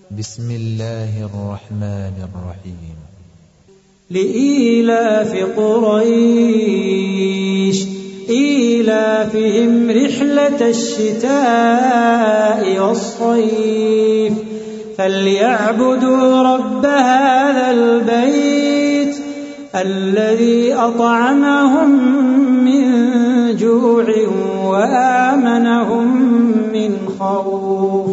بسم الله الرحمن الرحيم. لإيلاف قريش إيلافهم رحلة الشتاء والصيف فليعبدوا رب هذا البيت الذي أطعمهم من جوع وآمنهم من خوف.